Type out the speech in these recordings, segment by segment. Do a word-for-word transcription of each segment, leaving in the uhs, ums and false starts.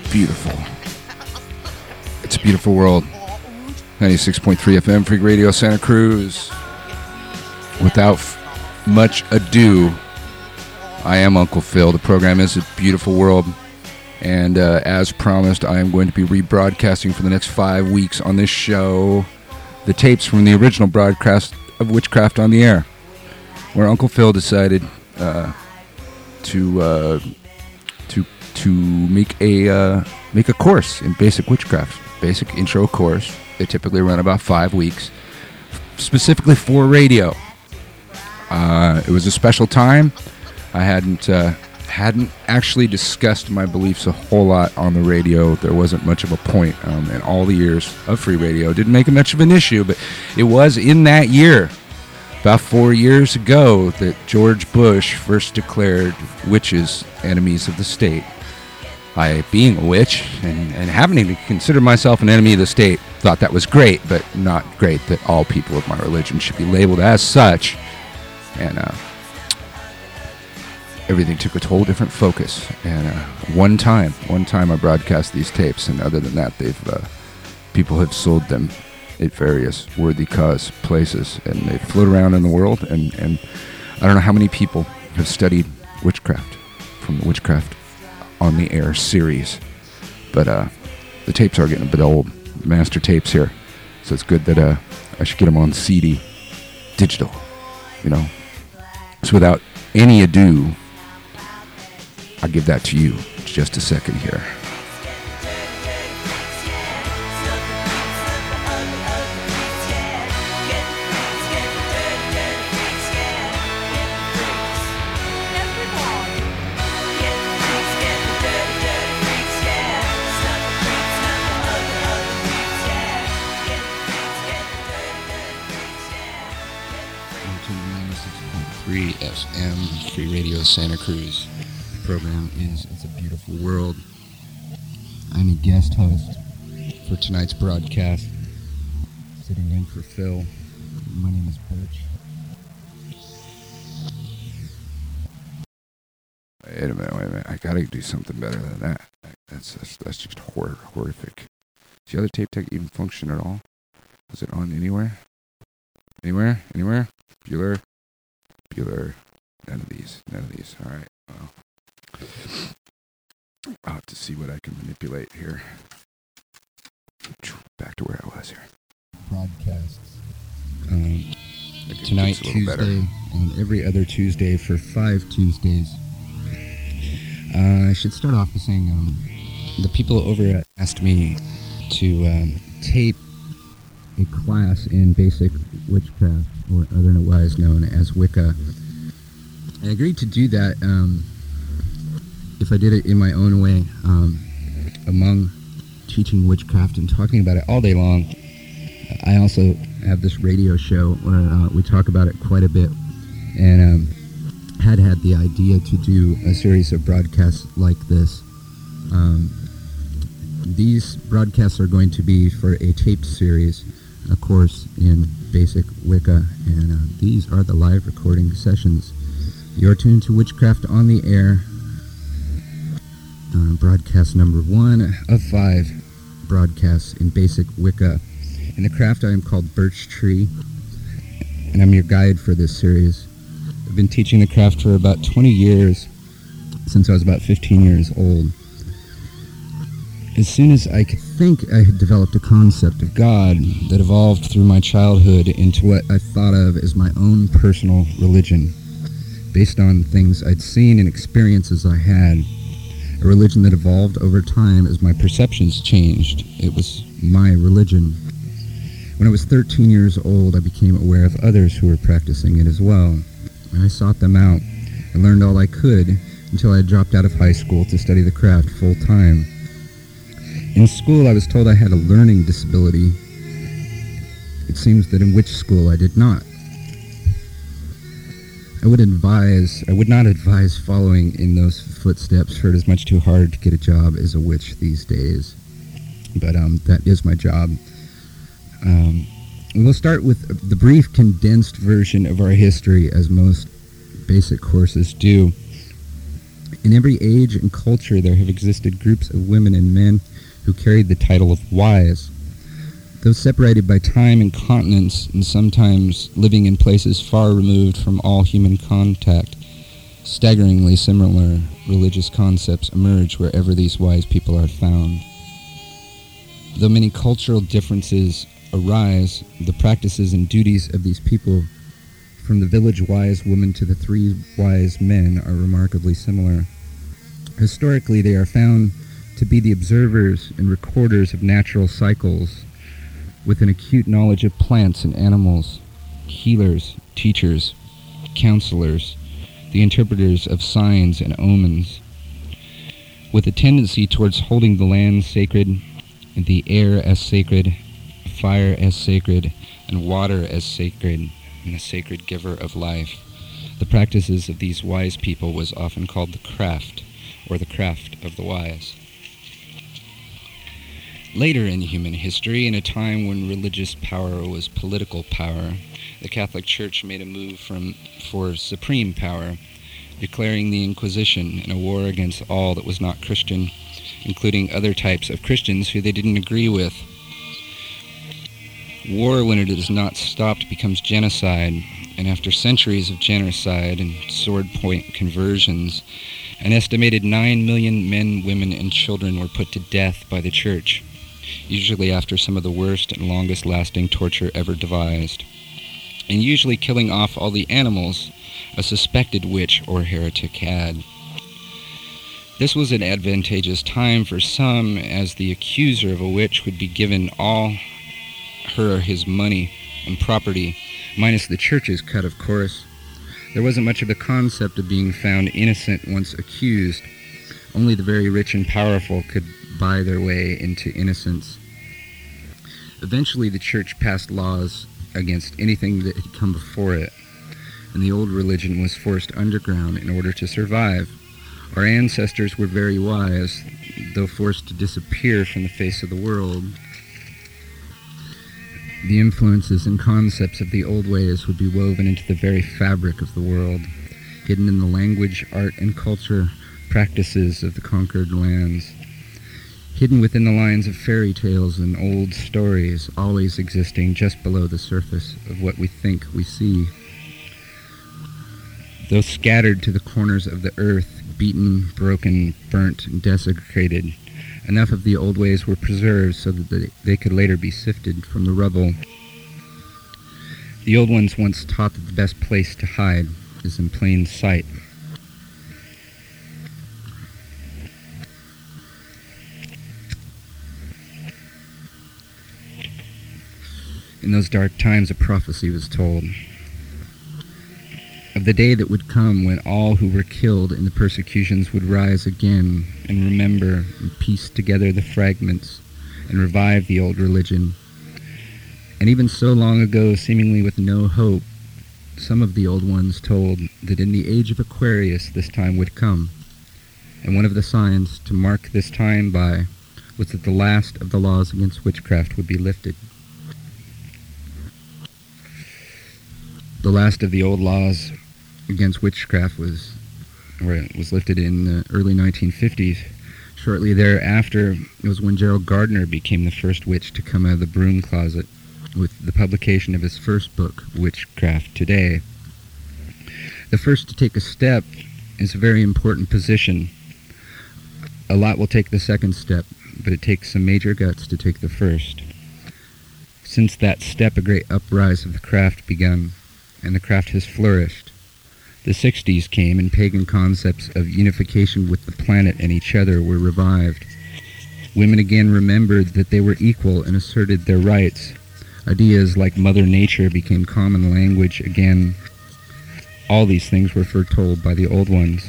beautiful. It's a beautiful world. ninety-six point three F M, Freak Radio Santa Cruz. Without f- much ado, I am Uncle Phil. The program is A Beautiful World. And uh, as promised, I am going to be rebroadcasting for the next five weeks on this show the tapes from the original broadcast of Witchcraft on the Air, where Uncle Phil decided uh, to uh, to to make a uh, make a course in basic witchcraft, basic intro course. They typically run about five weeks, specifically for radio. Uh, it was a special time. I hadn't uh, hadn't actually discussed my beliefs a whole lot on the radio. There wasn't much of a point um, in all the years of free radio. Didn't make it much of an issue, but it was in that year, about four years ago, that George Bush first declared witches enemies of the state. I, being a witch and, and happening to consider myself an enemy of the state, thought that was great, but not great that all people of my religion should be labeled as such. And uh, everything took a whole different focus. And uh, one time, one time I broadcast these tapes, and other than that, they've uh, people have sold them at various worthy cause places, and they float around in the world. And, and I don't know how many people have studied witchcraft from the Witchcraft on the Air series, but uh, the tapes are getting a bit old, master tapes here, so it's good that uh, I should get them on C D, digital, you know. So without any ado, I'll give that to you in just a second here. F M, Free Radio Santa Cruz. The program is It's a Beautiful World. I'm a guest host for tonight's broadcast, sitting in for Phil. My name is Birch. Wait a minute, wait a minute. I gotta do something better than that. That's that's, that's just hor- horrific. Does the other tape tech even function at all? Is it on anywhere? Anywhere? Anywhere? Bueller? Bueller. None of these. None of these. All right. Well, I'll have to see what I can manipulate here. Back to where I was here. Broadcasts. Um, tonight, Tuesday, better. And every other Tuesday for five Tuesdays. Uh, I should start off by saying um, the people over at asked me to um, tape a class in basic witchcraft, or otherwise known as Wicca. I agreed to do that um, if I did it in my own way, um, among teaching witchcraft and talking about it all day long. I also have this radio show where uh, we talk about it quite a bit, and um, had had the idea to do a series of broadcasts like this. Um, these broadcasts are going to be for a taped series, a course in basic Wicca, and uh, these are the live recording sessions. You're tuned to Witchcraft on the Air, uh, broadcast number one of five broadcasts in basic Wicca. In the craft, I am called Birch Tree, and I'm your guide for this series. I've been teaching the craft for about twenty years, since I was about fifteen years old. As soon as I could think, I had developed a concept of God that evolved through my childhood into what I thought of as my own personal religion, based on things I'd seen and experiences I had. A religion that evolved over time as my perceptions changed. It was my religion. When I was thirteen years old, I became aware of others who were practicing it as well. I sought them out and learned all I could until I dropped out of high school to study the craft full time. In school, I was told I had a learning disability. It seems that in witch school I did not. I would advise, I would not advise following in those footsteps, for it is much too hard to get a job as a witch these days. But um, that is my job. Um, we'll start with the brief condensed version of our history, as most basic courses do. In every age and culture there have existed groups of women and men who carried the title of wise. Though separated by time and continents, and sometimes living in places far removed from all human contact, staggeringly similar religious concepts emerge wherever these wise people are found. Though many cultural differences arise, the practices and duties of these people, from the village wise woman to the three wise men, are remarkably similar. Historically, they are found to be the observers and recorders of natural cycles, with an acute knowledge of plants and animals, healers, teachers, counselors, the interpreters of signs and omens, with a tendency towards holding the land sacred, the air as sacred, fire as sacred, and water as sacred, and the sacred giver of life. The practices of these wise people was often called the craft, or the craft of the wise. Later in human history, in a time when religious power was political power, the Catholic Church made a move from, for supreme power, declaring the Inquisition and a war against all that was not Christian, including other types of Christians who they didn't agree with. War, when it is not stopped, becomes genocide, and after centuries of genocide and sword-point conversions, an estimated nine million men, women, and children were put to death by the Church, usually after some of the worst and longest-lasting torture ever devised, and usually killing off all the animals a suspected witch or heretic had. This was an advantageous time for some, as the accuser of a witch would be given all her or his money and property, minus the church's cut, of course. There wasn't much of the concept of being found innocent once accused. Only the very rich and powerful could buy their way into innocence. Eventually, the church passed laws against anything that had come before it, and the old religion was forced underground in order to survive. Our ancestors were very wise, though forced to disappear from the face of the world. The influences and concepts of the old ways would be woven into the very fabric of the world, hidden in the language, art, and culture practices of the conquered lands, hidden within the lines of fairy tales and old stories, always existing just below the surface of what we think we see. Though scattered to the corners of the earth, beaten, broken, burnt, and desecrated, enough of the old ways were preserved so that they could later be sifted from the rubble. The old ones once taught that the best place to hide is in plain sight. In those dark times, a prophecy was told of the day that would come when all who were killed in the persecutions would rise again and remember and piece together the fragments and revive the old religion. And even so long ago, seemingly with no hope, some of the old ones told that in the age of Aquarius this time would come, and one of the signs to mark this time by was that the last of the laws against witchcraft would be lifted. The last of the old laws against witchcraft was, or it was lifted in the early nineteen fifties. Shortly thereafter, it was when Gerald Gardner became the first witch to come out of the broom closet with the publication of his first book, Witchcraft Today. The first to take a step is a very important position. A lot will take the second step, but it takes some major guts to take the first. Since that step, a great uprise of the craft begun, and the craft has flourished. The sixties came, and pagan concepts of unification with the planet and each other were revived. Women again remembered that they were equal and asserted their rights. Ideas like Mother Nature became common language again. All these things were foretold by the old ones.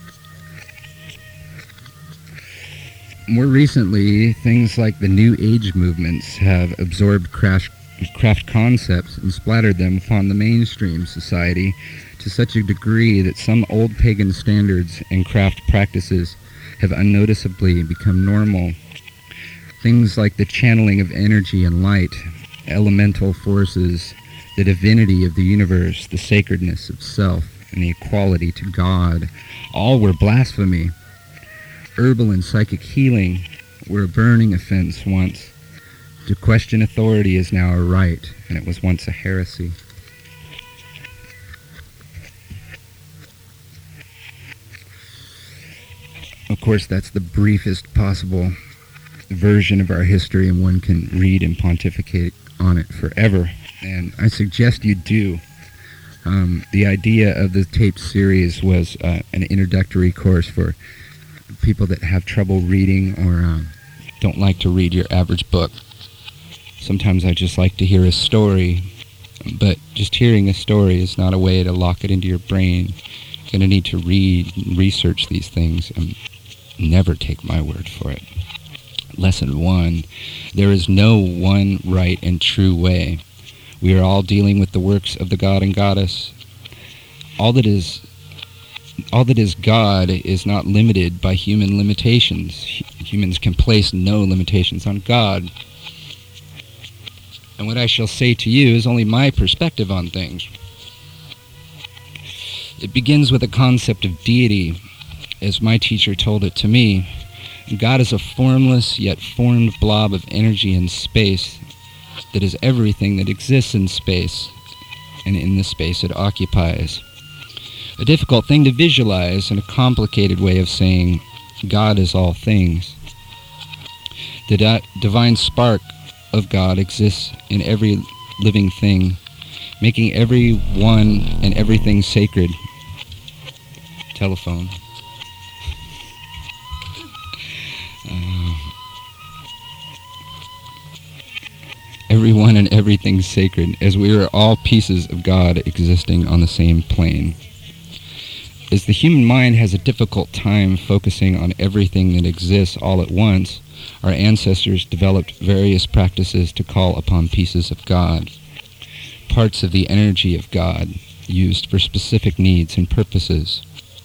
More recently, things like the New Age movements have absorbed craft concepts and splattered them upon the mainstream society to such a degree that some old pagan standards and craft practices have unnoticeably become normal. Things like the channeling of energy and light, elemental forces, the divinity of the universe, the sacredness of self, and the equality to God, all were blasphemy. Herbal and psychic healing were a burning offense once. To question authority is now a right, and it was once a heresy. Of course, that's the briefest possible version of our history, and one can read and pontificate on it forever. And I suggest you do. Um, the idea of the taped series was uh, an introductory course for people that have trouble reading or um, don't like to read your average book. Sometimes I just like to hear a story, but just hearing a story is not a way to lock it into your brain. You're going to need to read and research these things, and never take my word for it. Lesson one, there is no one right and true way. We are all dealing with the works of the god and goddess. All that is all that is God is not limited by human limitations. Humans can place no limitations on God. And what I shall say to you is only my perspective on things. It begins with a concept of deity, as my teacher told it to me. God is a formless yet formed blob of energy and space that is everything that exists in space and in the space it occupies. A difficult thing to visualize and a complicated way of saying God is all things. The di- divine spark of God exists in every living thing, making every one and everything sacred. Telephone. Uh, everyone and everything sacred, as we are all pieces of God existing on the same plane. As the human mind has a difficult time focusing on everything that exists all at once, our ancestors developed various practices to call upon pieces of God, parts of the energy of God, used for specific needs and purposes.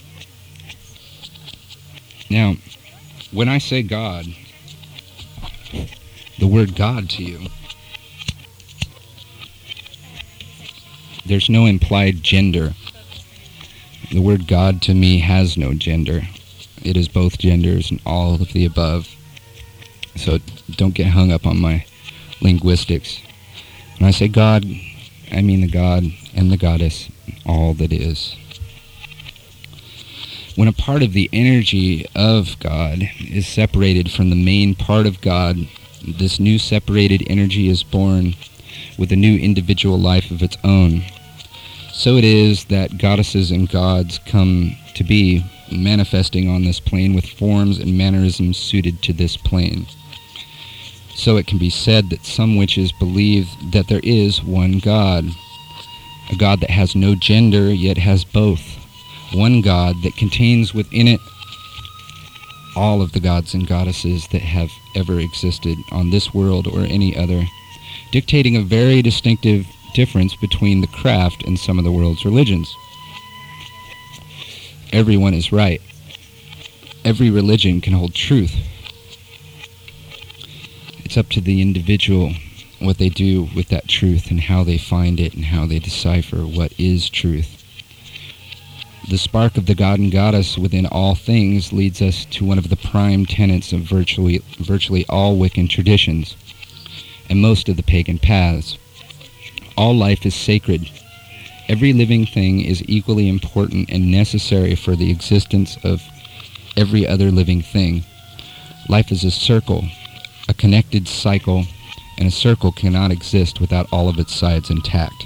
Now, when I say God, the word God to you, there's no implied gender. The word God to me has no gender. It is both genders and all of the above. So don't get hung up on my linguistics. When I say God, I mean the God and the goddess, all that is. When a part of the energy of God is separated from the main part of God, this new separated energy is born with a new individual life of its own. So it is that goddesses and gods come to be, manifesting on this plane with forms and mannerisms suited to this plane. So it can be said that some witches believe that there is one God, a God that has no gender yet has both, one God that contains within it all of the gods and goddesses that have ever existed on this world or any other, dictating a very distinctive difference between the craft and some of the world's religions. Everyone is right. Every religion can hold truth. It's up to the individual what they do with that truth and how they find it and how they decipher what is truth. The spark of the god and goddess within all things leads us to one of the prime tenets of virtually, virtually all Wiccan traditions and most of the pagan paths. All life is sacred. Every living thing is equally important and necessary for the existence of every other living thing. Life is a circle, a connected cycle, and a circle cannot exist without all of its sides intact.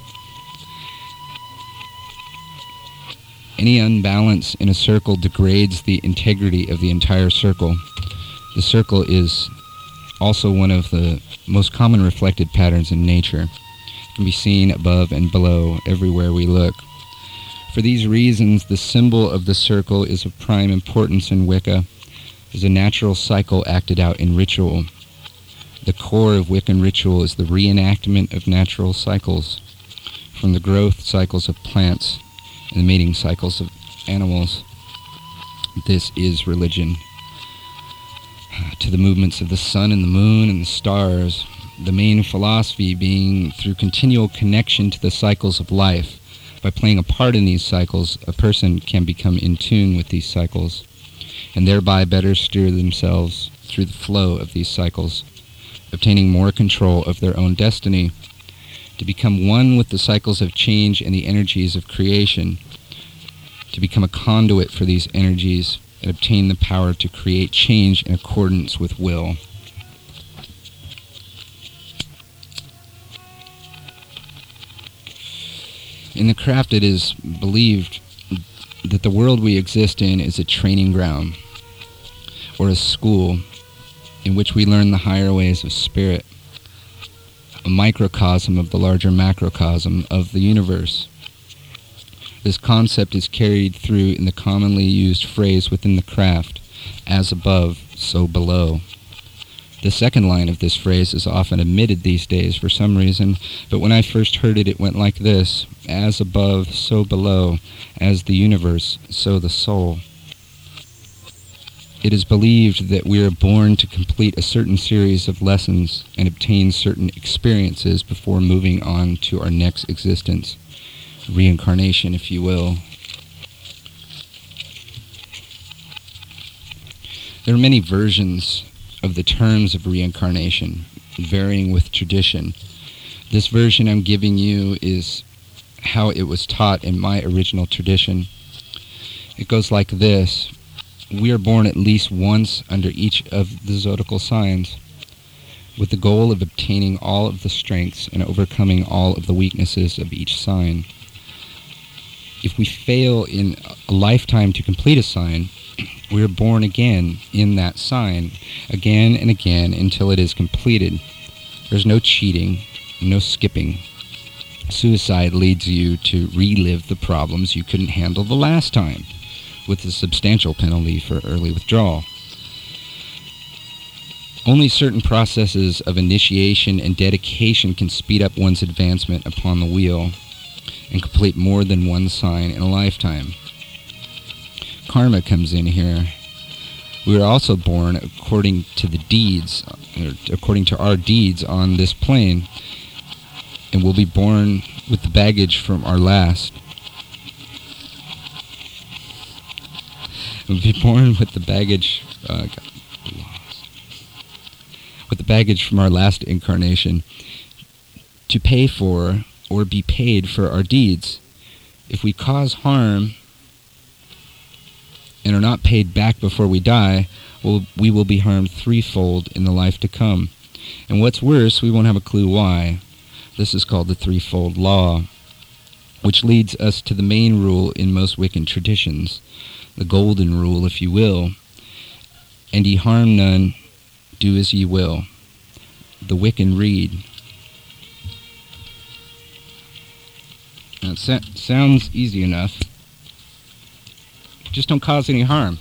Any unbalance in a circle degrades the integrity of the entire circle. The circle is also one of the most common reflected patterns in nature. Can be seen above and below everywhere we look. For these reasons, the symbol of the circle is of prime importance in Wicca as a natural cycle acted out in ritual. The core of Wiccan ritual is the reenactment of natural cycles, from the growth cycles of plants and the mating cycles of animals. This is religion. To the movements of the sun and the moon and the stars, the main philosophy being through continual connection to the cycles of life, By playing a part in these cycles, a person can become in tune with these cycles, and thereby better steer themselves through the flow of these cycles, obtaining more control of their own destiny. To become one with the cycles of change and the energies of creation, to become a conduit for these energies and obtain the power to create change in accordance with will. In the craft, it is believed that the world we exist in is a training ground, or a school, in which we learn the higher ways of spirit, a microcosm of the larger macrocosm of the universe. This concept is carried through in the commonly used phrase within the craft, as above, so below. The second line of this phrase is often omitted these days for some reason, but when I first heard it, it went like this: as above, so below, as the universe, so the soul. It is believed that we are born to complete a certain series of lessons and obtain certain experiences before moving on to our next existence. Reincarnation, if you will. There are many versions of the terms of reincarnation, varying with tradition. This version I'm giving you is how it was taught in my original tradition. It goes like this: we are born at least once under each of the zodiacal signs, with the goal of obtaining all of the strengths and overcoming all of the weaknesses of each sign. If we fail in a lifetime to complete a sign, we are born again in that sign, again and again until it is completed. There's no cheating, no skipping. Suicide leads you to relive the problems you couldn't handle the last time, with a substantial penalty for early withdrawal. Only certain processes of initiation and dedication can speed up one's advancement upon the wheel and complete more than one sign in a lifetime. Karma comes in here. We are also born according to the deeds, or according to our deeds on this plane, and will be born with the baggage from our last. We'll be born with the baggage, uh, with the baggage from our last incarnation, to pay for or be paid for our deeds. If we cause harm and are not paid back before we die, we'll, we will be harmed threefold in the life to come. And what's worse, we won't have a clue why. This is called the threefold law, which leads us to the main rule in most Wiccan traditions, the golden rule, if you will. And ye harm none, do as ye will. The Wiccan Rede. Now, it sa- sounds easy enough. Just don't cause any harm.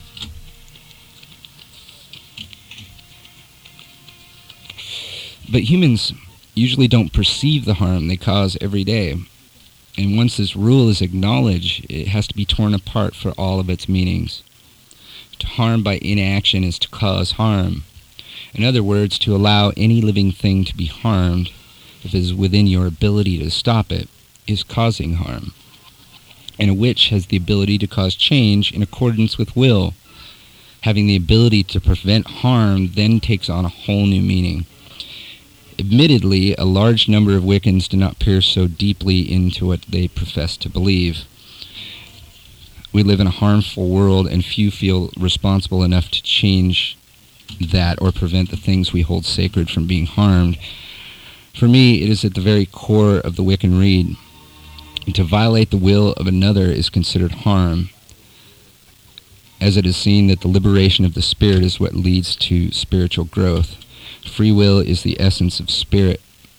But humans usually don't perceive the harm they cause every day. And once this rule is acknowledged, it has to be torn apart for all of its meanings. To harm by inaction is to cause harm. In other words, to allow any living thing to be harmed, if it is within your ability to stop it, is causing harm. And a witch has the ability to cause change in accordance with will. Having the ability to prevent harm then takes on a whole new meaning. Admittedly, a large number of Wiccans do not peer so deeply into what they profess to believe. We live in a harmful world, and few feel responsible enough to change that or prevent the things we hold sacred from being harmed. For me, it is at the very core of the Wiccan Rede. To violate the will of another is considered harm, as it is seen that the liberation of the spirit is what leads to spiritual growth. Free will is the essence of spirit.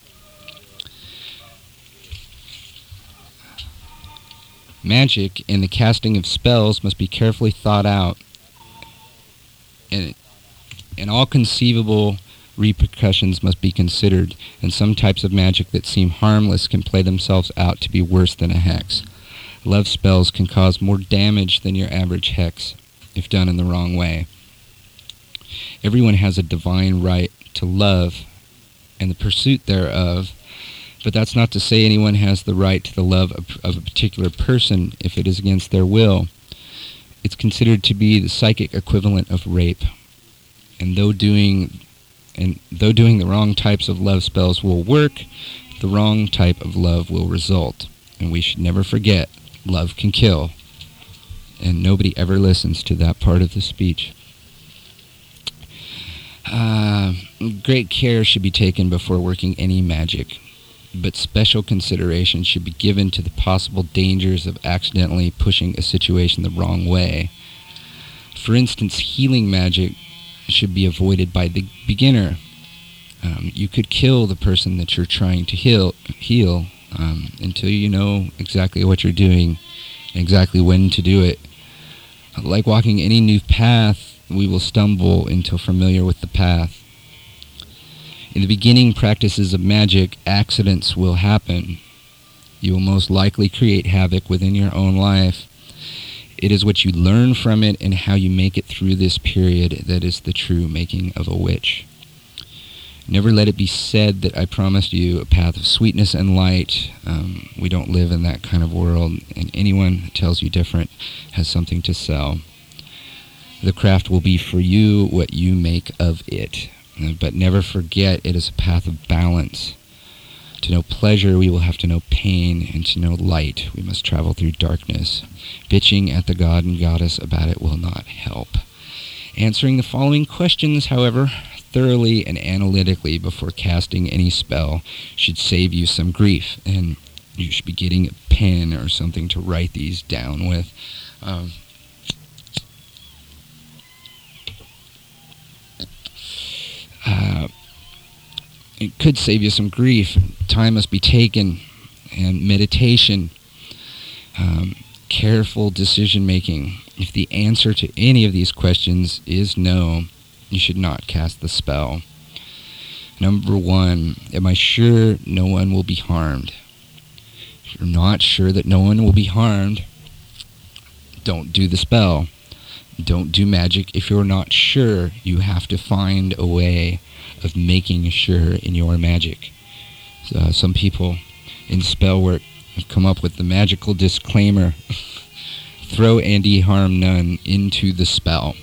Magic and the casting of spells must be carefully thought out, and, and all conceivable repercussions must be considered, and some types of magic that seem harmless can play themselves out to be worse than a hex. Love spells can cause more damage than your average hex, if done in the wrong way. Everyone has a divine right to love, and the pursuit thereof, But that's not to say anyone has the right to the love of, of a particular person if it is against their will. It's considered to be the psychic equivalent of rape. And though doing and though doing the wrong types of love spells will work, the wrong type of love will result. And we should never forget, love can kill. And nobody ever listens to that part of the speech. Uh, great care should be taken before working any magic, but special consideration should be given to the possible dangers of accidentally pushing a situation the wrong way. For instance, healing magic should be avoided by the beginner. Um, you could kill the person that you're trying to heal, heal um, until you know exactly what you're doing and exactly when to do it. Like walking any new path, we will stumble until familiar with the path. In the beginning practices of magic, accidents will happen. You will most likely create havoc within your own life. It is what you learn from it and how you make it through this period that is the true making of a witch. Never let it be said that I promised you a path of sweetness and light. Um, we don't live in that kind of world, and anyone who tells you different has something to sell. The craft will be for you what you make of it. But never forget it is a path of balance. To know pleasure, we will have to know pain, and to know light, we must travel through darkness. Bitching at the god and goddess about it will not help. Answering the following questions, however, thoroughly and analytically before casting any spell should save you some grief, and you should be getting a pen or something to write these down with. Um, Uh, it could save you some grief. Time must be taken, and meditation, um, careful decision making. If the answer to any of these questions is no, you should not cast the spell. Number one, am I sure no one will be harmed? If you're not sure that no one will be harmed, don't do the spell. Don't do magic if you're not sure. You have to find a way of making sure in your magic. Uh, some people in spell work have come up with the magical disclaimer, throw Andy harm none into the spell.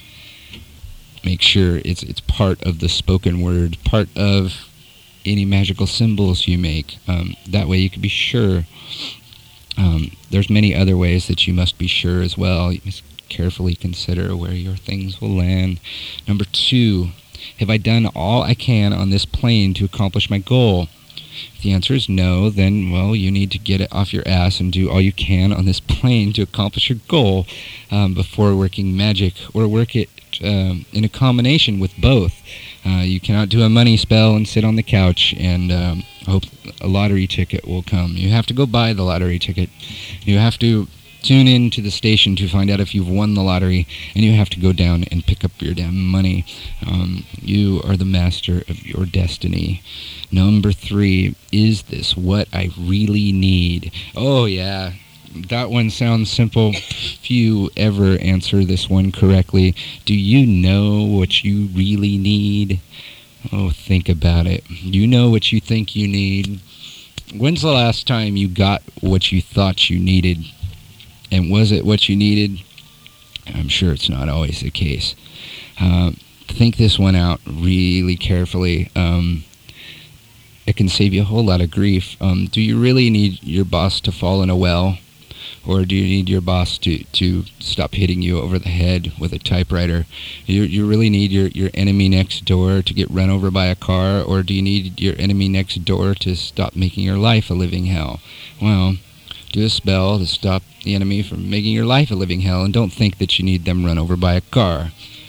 Make sure it's it's part of the spoken word, part of any magical symbols you make. Um, that way you can be sure. Um, there's many other ways that you must be sure as well. You must carefully consider where your things will land. Number two, have I done all I can on this plane to accomplish my goal? If the answer is no, then, well, you need to get it off your ass and do all you can on this plane to accomplish your goal um, before working magic, or work it um, in a combination with both. Uh, you cannot do a money spell and sit on the couch and um, hope a lottery ticket will come. You have to go buy the lottery ticket. You have to tune in to the station to find out if you've won the lottery, and you have to go down and pick up your damn money. Um, you are the master of your destiny. Number three, is this what I really need? Oh, yeah. That one sounds simple. Few ever answer this one correctly. Do you know what you really need? Oh, think about it. You know what you think you need. When's the last time you got what you thought you needed? And was it what you needed? I'm sure it's not always the case. Uh, think this one out really carefully. Um, it can save you a whole lot of grief. Um, do you really need your boss to fall in a well? Or do you need your boss to, to stop hitting you over the head with a typewriter? You, you really need your, your enemy next door to get run over by a car? Or do you need your enemy next door to stop making your life a living hell? Well, do a spell to stop the enemy from making your life a living hell, and don't think that you need them run over by a car.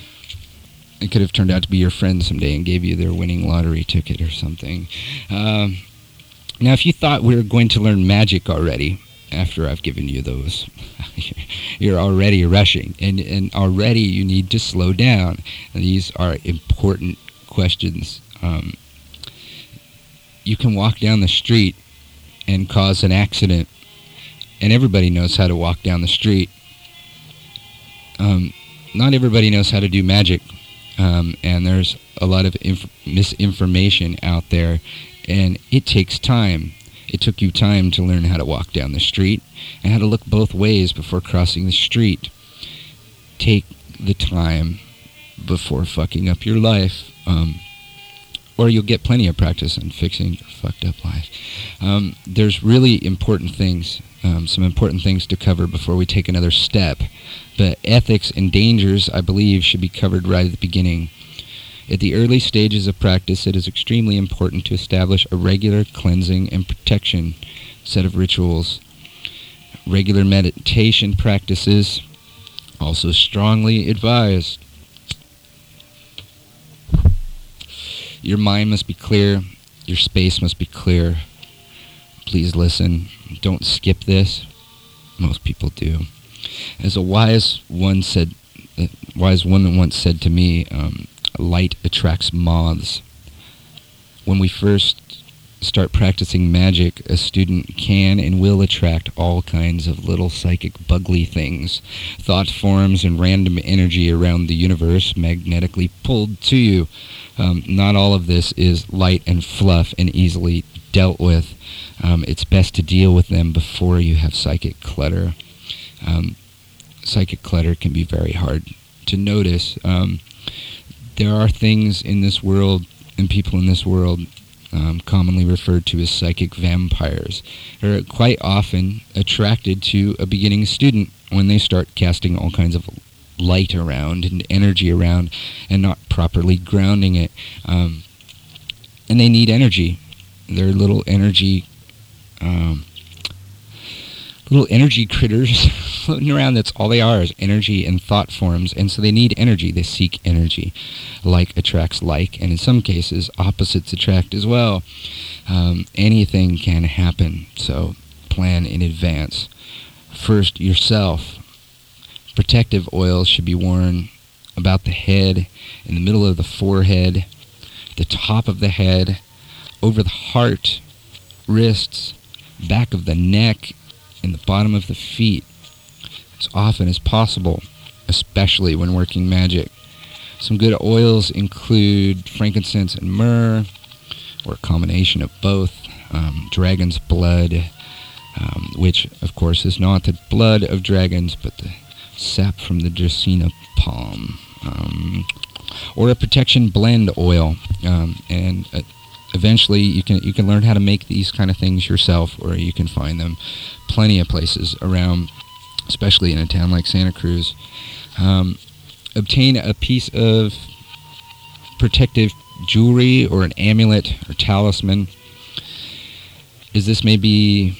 It could have turned out to be your friend someday and gave you their winning lottery ticket or something. Um, now, if you thought we were going to learn magic already, after I've given you those, you're already rushing, and, and already you need to slow down. And these are important questions. Um, you can walk down the street and cause an accident, and everybody knows how to walk down the street. Um, not everybody knows how to do magic. um, and there's a lot of inf- misinformation out there, and it takes time. It took you time to learn how to walk down the street and how to look both ways before crossing the street. Take the time before fucking up your life, um, or you'll get plenty of practice on fixing your fucked up life. Um, there's really important things, um, some important things to cover before we take another step. But ethics and dangers, I believe, should be covered right at the beginning. At the early stages of practice, it is extremely important to establish a regular cleansing and protection set of rituals. Regular meditation practices, also strongly advised. Your mind must be clear. Your space must be clear. Please listen. Don't skip this. Most people do. As a wise one said, a wise woman once said to me, um, light attracts moths. When we first start practicing magic, a student can and will attract all kinds of little psychic bugly things, thought forms and random energy around the universe magnetically pulled to you. Um, not all of this is light and fluff and easily dealt with. Um, it's best to deal with them before you have psychic clutter. Um, psychic clutter can be very hard to notice. Um, there are things in this world and people in this world um, commonly referred to as psychic vampires. They're quite often attracted to a beginning student when they start casting all kinds of light around and energy around and not properly grounding it. Um, and they need energy. They're little energy um, little energy critters floating around. That's all they are, is energy and thought forms. And so they need energy. They seek energy. Like attracts like, and in some cases opposites attract as well. Um, anything can happen, so plan in advance. First, yourself. Protective oils should be worn about the head, in the middle of the forehead, the top of the head, over the heart, wrists, back of the neck, and the bottom of the feet, as often as possible, especially when working magic. Some good oils include frankincense and myrrh, or a combination of both, um, dragon's blood, um, which, of course, is not the blood of dragons, but the sap from the Dracaena palm, um, or a protection blend oil, um, and uh, eventually you can you can learn how to make these kind of things yourself, or you can find them plenty of places around, especially in a town like Santa Cruz. Um, obtain a piece of protective jewelry or an amulet or talisman, as this may be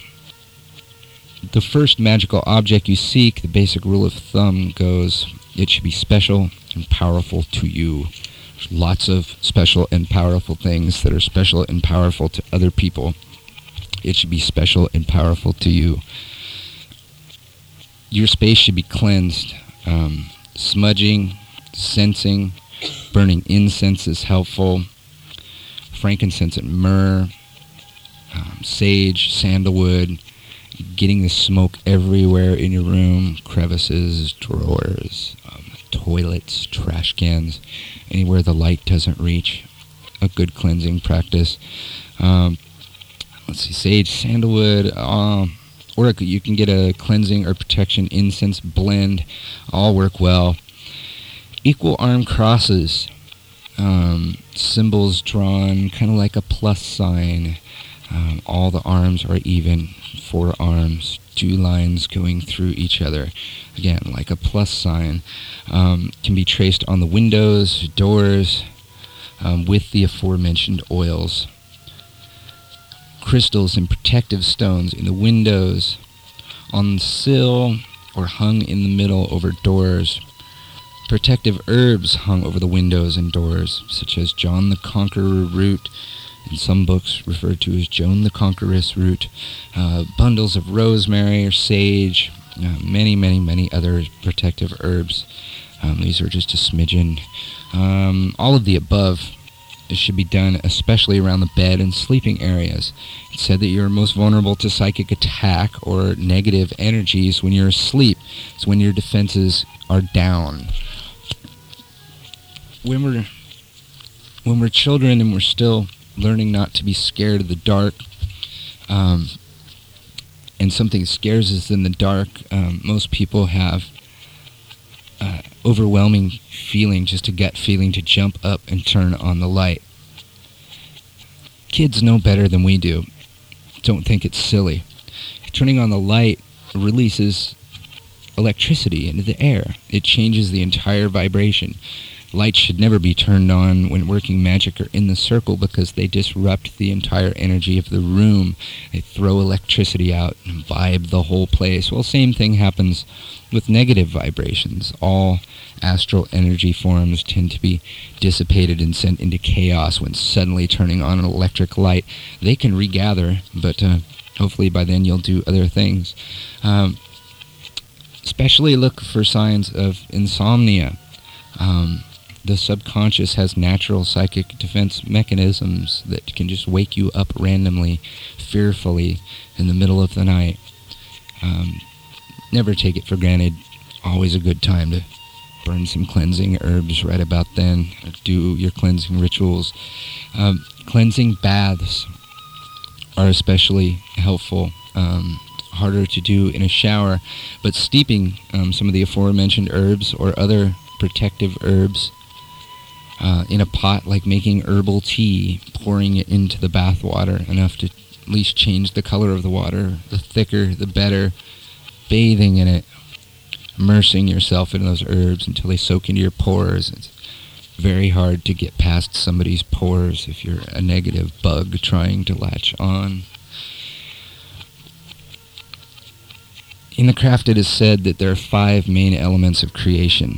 the first magical object you seek. The basic rule of thumb goes, it should be special and powerful to you. There's lots of special and powerful things that are special and powerful to other people. It should be special and powerful to you. Your space should be cleansed. Um, smudging, sensing, burning incense is helpful. Frankincense and myrrh, um, sage, sandalwood, getting the smoke everywhere in your room, crevices, drawers, um, toilets, trash cans, anywhere the light doesn't reach. A good cleansing practice. Um, let's see, sage, sandalwood, um, or you can get a cleansing or protection incense blend. All work well. Equal arm crosses, um, symbols drawn kind of like a plus sign. Um, all the arms are even. Four arms, two lines going through each other. Again, like a plus sign. Um, can be traced on the windows, doors, um, with the aforementioned oils. Crystals and protective stones in the windows, on the sill, or hung in the middle over doors. Protective herbs hung over the windows and doors, such as John the Conqueror root, in some books referred to as Joan the Conqueress root, uh, bundles of rosemary or sage, uh, many, many, many other protective herbs. Um, these are just a smidgen. Um, all of the above should be done, especially around the bed and sleeping areas. It's said that you're most vulnerable to psychic attack or negative energies when you're asleep. It's when your defenses are down. when we're when we're children and we're still learning not to be scared of the dark, um, and something scares us in the dark, um, most people have uh, overwhelming feeling, just a gut feeling to jump up and turn on the light. Kids know better than we do. Don't think it's silly. Turning on the light releases electricity into the air. It changes the entire vibration. Lights should never be turned on when working magic or in the circle because they disrupt the entire energy of the room. They throw electricity out and vibe the whole place. Well, same thing happens with negative vibrations. All astral energy forms tend to be dissipated and sent into chaos when suddenly turning on an electric light. They can regather, but uh, hopefully by then you'll do other things. Um, especially look for signs of insomnia. Um, the subconscious has natural psychic defense mechanisms that can just wake you up randomly, fearfully, in the middle of the night. Um, never take it for granted. Always a good time to burn some cleansing herbs right about then. Do your cleansing rituals. Um, cleansing baths are especially helpful. Um, harder to do in a shower, but steeping um, some of the aforementioned herbs or other protective herbs uh, in a pot, like making herbal tea, pouring it into the bath water enough to at least change the color of the water. The thicker, the better. Bathing in it, immersing yourself in those herbs until they soak into your pores. It's very hard to get past somebody's pores if you're a negative bug trying to latch on. In the craft, it is said that there are five main elements of creation.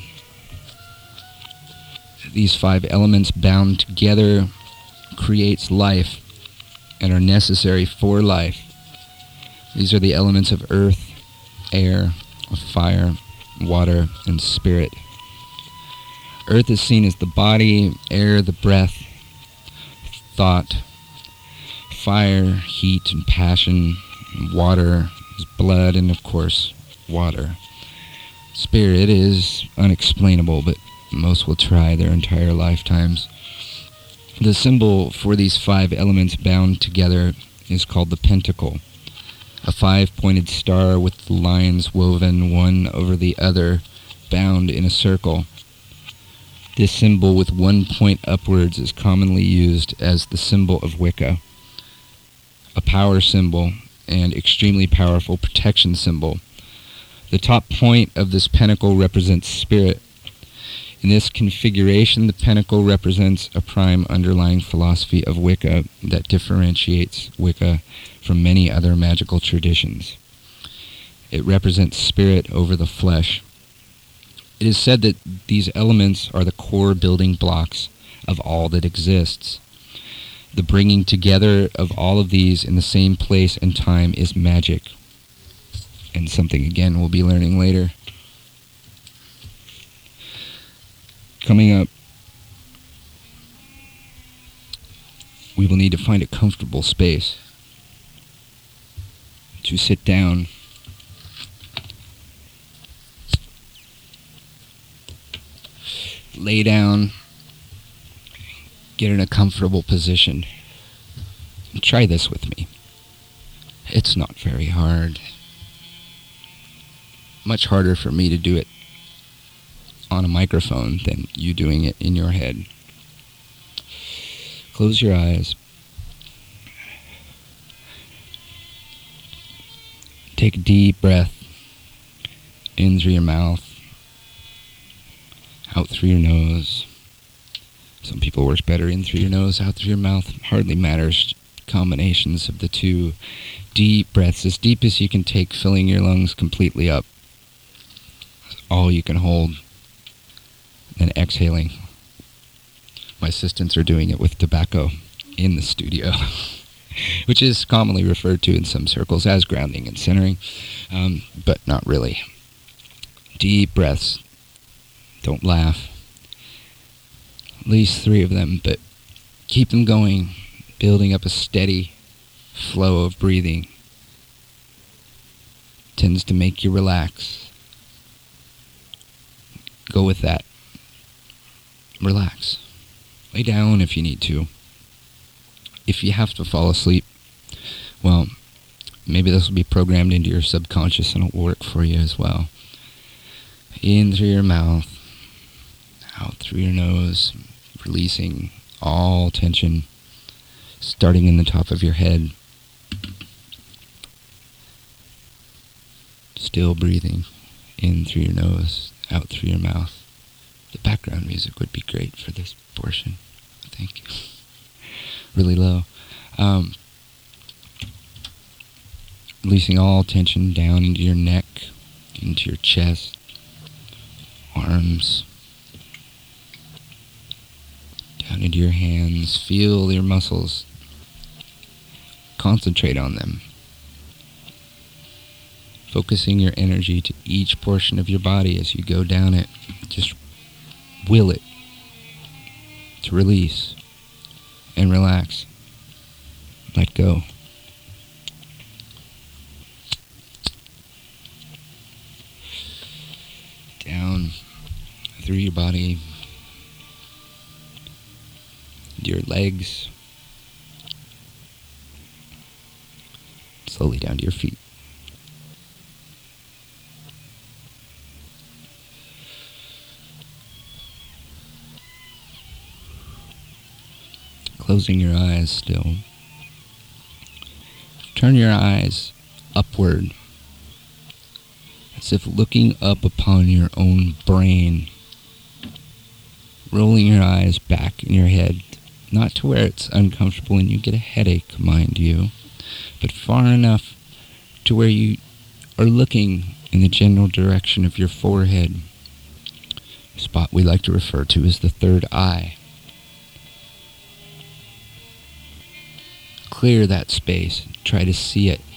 These five elements bound together creates life and are necessary for life. These are the elements of earth, air, fire, water, and spirit. Earth is seen as the body, air, the breath, thought, fire, heat, and passion, and water is blood, and of course, water. Spirit is unexplainable, but most will try their entire lifetimes. The symbol for these five elements bound together is called the pentacle, a five-pointed star with lines woven one over the other, bound in a circle. This symbol with one point upwards is commonly used as the symbol of Wicca, a power symbol and extremely powerful protection symbol. The top point of this pentacle represents spirit. In this configuration, the pentacle represents a prime underlying philosophy of Wicca that differentiates Wicca from many other magical traditions. It represents spirit over the flesh. It is said that these elements are the core building blocks of all that exists. The bringing together of all of these in the same place and time is magic, and something, again, we'll be learning later. Coming up, we will need to find a comfortable space to sit down. Lay down, get in a comfortable position. Try this with me. It's not very hard. Much harder for me to do it on a microphone than you doing it in your head. Close your eyes. Take a deep breath in through your mouth, out through your nose. Some people work better in through your nose, out through your mouth. Hardly matters. Combinations of the two. Deep breaths, as deep as you can take, filling your lungs completely up. That's all you can hold. Then exhaling. My assistants are doing it with tobacco in the studio, which is commonly referred to in some circles as grounding and centering, um, but not really. Deep breaths. Don't laugh. At least three of them, but keep them going, building up a steady flow of breathing. Tends to make you relax. Go with that. relax. Lay down if you need to. If you have to fall asleep, well, maybe this will be programmed into your subconscious and it'll work for you as well. In through your mouth, out through your nose, releasing all tension, starting in the top of your head. Still breathing in through your nose, out through your mouth. The background music would be great for this portion, I think. Really low. Um, releasing all tension down into your neck, into your chest, arms, down into your hands. Feel your muscles. Concentrate on them. Focusing your energy to each portion of your body as you go down it. Just will it to release and relax. Let go. Down through your body, your legs, slowly down to your feet. Closing your eyes still. Turn your eyes upward, as if looking up upon your own brain. Rolling your eyes back in your head, not to where it's uncomfortable and you get a headache, mind you, but far enough to where you are looking in the general direction of your forehead, a spot we like to refer to as the third eye. Clear that space. Try to see it.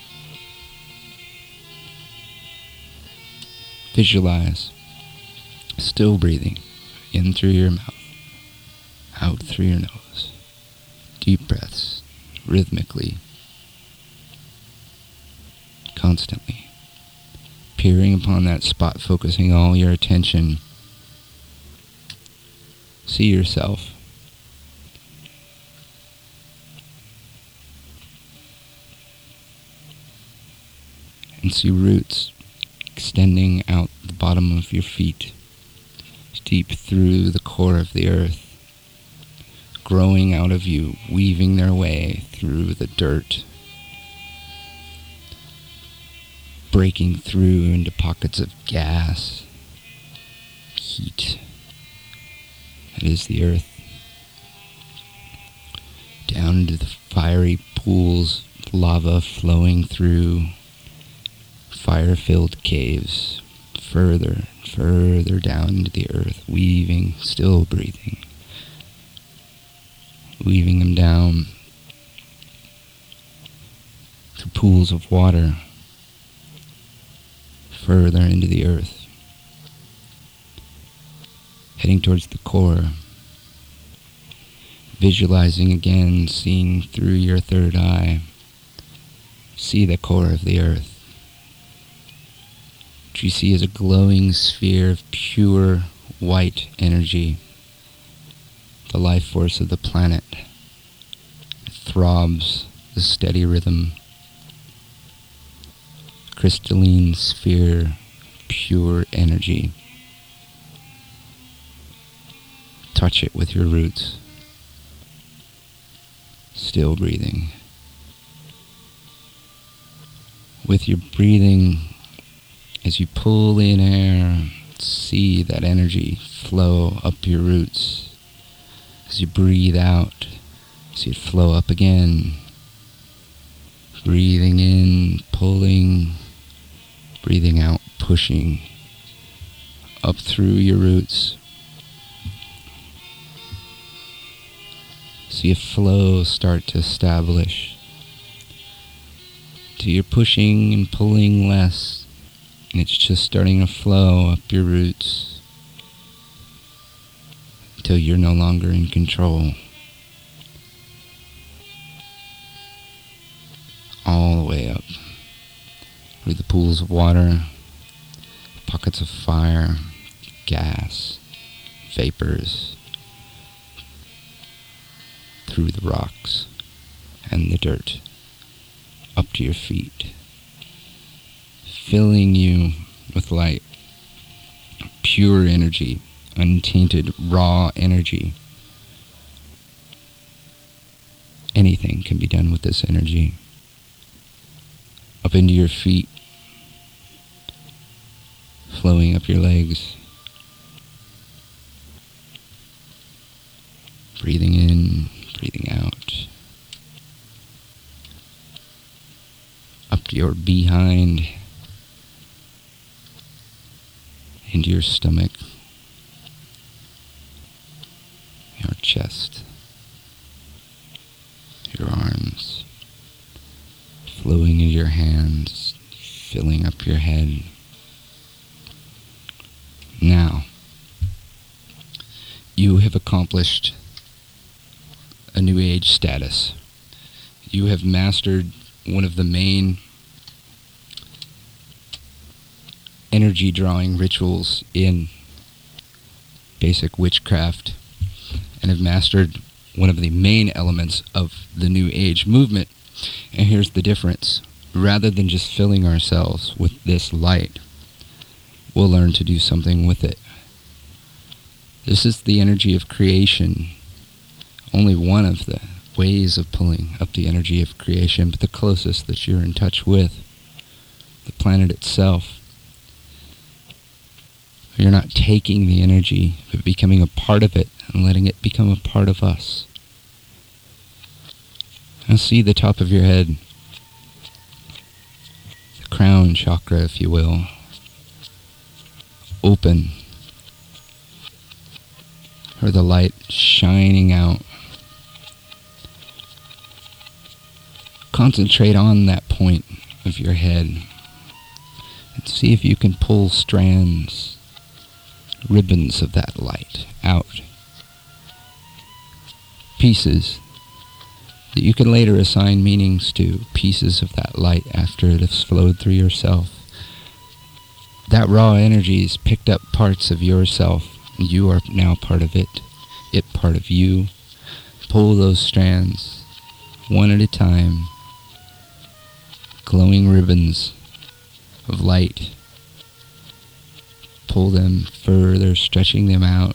Visualize. Still breathing. In through your mouth. Out through your nose. Deep breaths. Rhythmically. Constantly. Peering upon that spot. Focusing all your attention. See yourself. And see roots extending out the bottom of your feet, deep through the core of the earth, growing out of you, weaving their way through the dirt, breaking through into pockets of gas, heat. That is the earth. Down into the fiery pools, lava flowing through fire-filled caves, further, further down into the earth, weaving, still breathing, weaving them down to pools of water, further into the earth, heading towards the core, visualizing again, seeing through your third eye, see the core of the earth. What you see is a glowing sphere of pure white energy, the life force of the planet. It throbs, the steady rhythm, crystalline sphere, pure energy. Touch it with your roots. Still breathing. With your breathing, as you pull in air, see that energy flow up your roots. As you breathe out, see it flow up again. Breathing in, pulling, breathing out, pushing up through your roots. See a flow start to establish. Till you're pushing and pulling less. And it's just starting to flow up your roots until you're no longer in control. All the way up through the pools of water, pockets of fire, gas, vapors, through the rocks and the dirt, up to your feet, filling you with light, pure energy, untainted, raw energy. Anything can be done with this energy. Up into your feet, flowing up your legs, breathing in, breathing out, up to your behind, into your stomach, your chest, your arms, flowing into your hands, filling up your head. Now, you have accomplished a New Age status. You have mastered one of the main energy drawing rituals in basic witchcraft, and have mastered one of the main elements of the New Age movement. And here's the difference. Rather than just filling ourselves with this light, we'll learn to do something with it. This is the energy of creation. Only one of the ways of pulling up the energy of creation, but the closest that you're in touch with, the planet itself. You're not taking the energy, but becoming a part of it and letting it become a part of us. Now see the top of your head, the crown chakra, if you will, open, or the light shining out. Concentrate on that point of your head and see if you can pull strands, ribbons of that light out. Pieces that you can later assign meanings to, pieces of that light after it has flowed through yourself. That raw energy has picked up parts of yourself. You are now part of it, it part of you. Pull those strands, one at a time, glowing ribbons of light. Pull them further, stretching them out,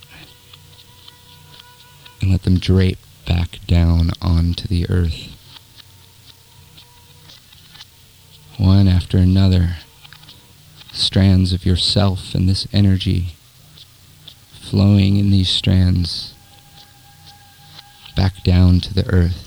and let them drape back down onto the earth. One after another, strands of yourself and this energy flowing in these strands back down to the earth.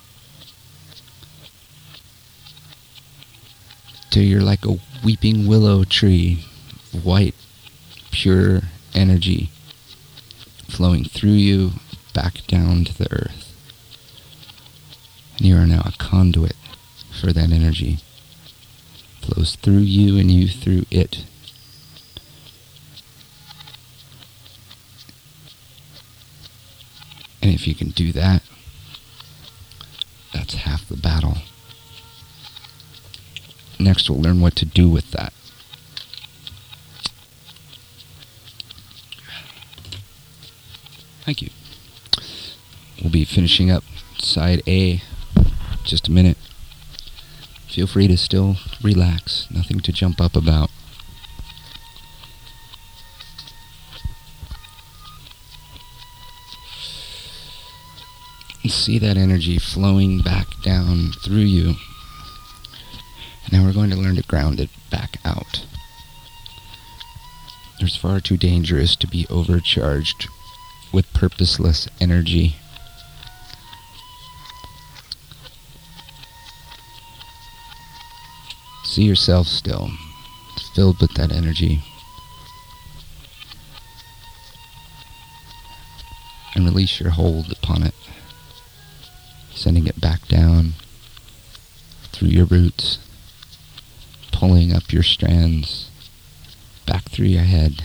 Till you're like a weeping willow tree, white, pure energy flowing through you back down to the earth. And you are now a conduit for that energy. Flows through you and you through it. And if you can do that, that's half the battle. Next, we'll learn what to do with that. Thank you. We'll be finishing up side A in just a minute. Feel free to still relax. Nothing to jump up about. And see that energy flowing back down through you. Now we're going to learn to ground it back out. It's far too dangerous to be overcharged with purposeless energy. See yourself still, filled with that energy. And release your hold upon it, sending it back down through your roots, pulling up your strands back through your head.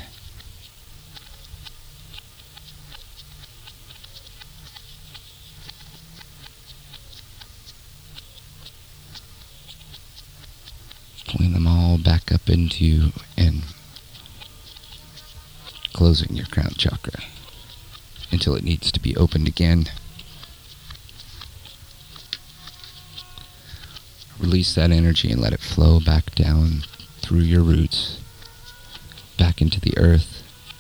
Pulling them all back up into you and closing your crown chakra until it needs to be opened again. release that energy and let it flow back down through your roots, back into the earth.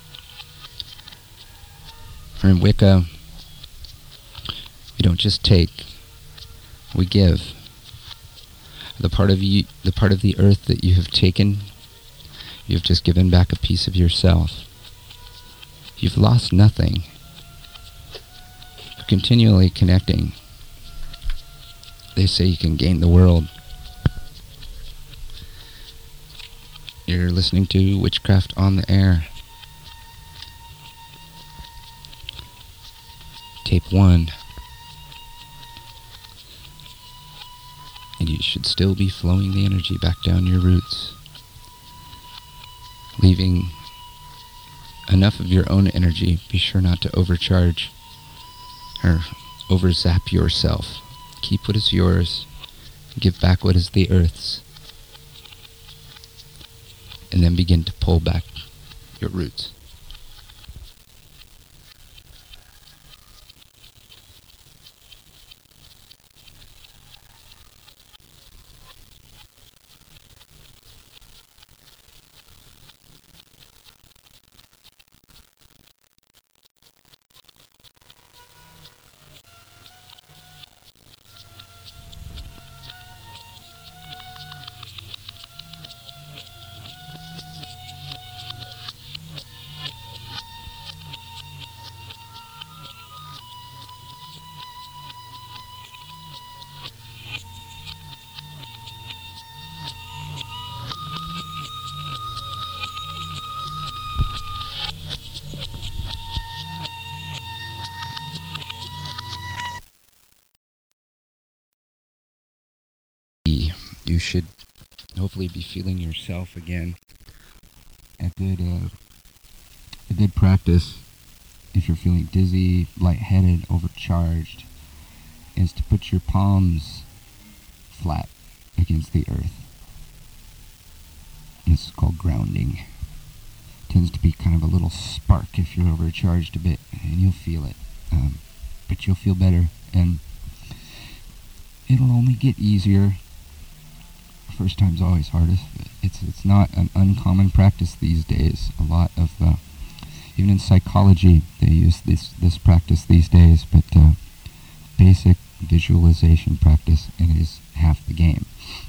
For in Wicca, we don't just take, we give. The part of you, the part of the earth that you have taken, you've just given back a piece of yourself. You've lost nothing. You're continually connecting. They say you can gain the world. You're listening to Witchcraft on the Air. Tape one. And you should still be flowing the energy back down your roots, leaving enough of your own energy. Be sure not to overcharge or overzap yourself. Keep what is yours, give back what is the earth's, and then begin to pull back your roots. You should hopefully be feeling yourself again. A good, uh, a good practice, if you're feeling dizzy, lightheaded, overcharged, is to put your palms flat against the earth. This is called grounding. Tends to be kind of a little spark if you're overcharged a bit, and you'll feel it. Um, but you'll feel better, and it'll only get easier. First time's always hardest. It's it's not an uncommon practice these days. A lot of, uh, even in psychology, they use this this practice these days. But uh, basic visualization practice, and it is half the game.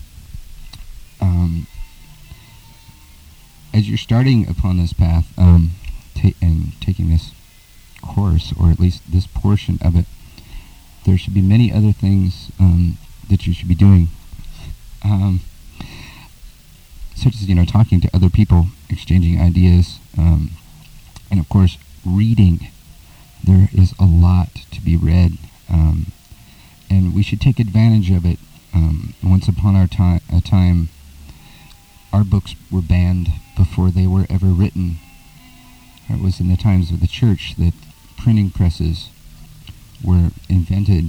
Um, as you're starting upon this path, um, ta- and taking this course, or at least this portion of it, there should be many other things um, that you should be doing. Um, such as, you know, talking to other people, exchanging ideas, um, and of course, reading. There is a lot to be read, um, and we should take advantage of it. Um, once upon our ti- a time, our books were banned before they were ever written. It was in the times of the church that printing presses were invented.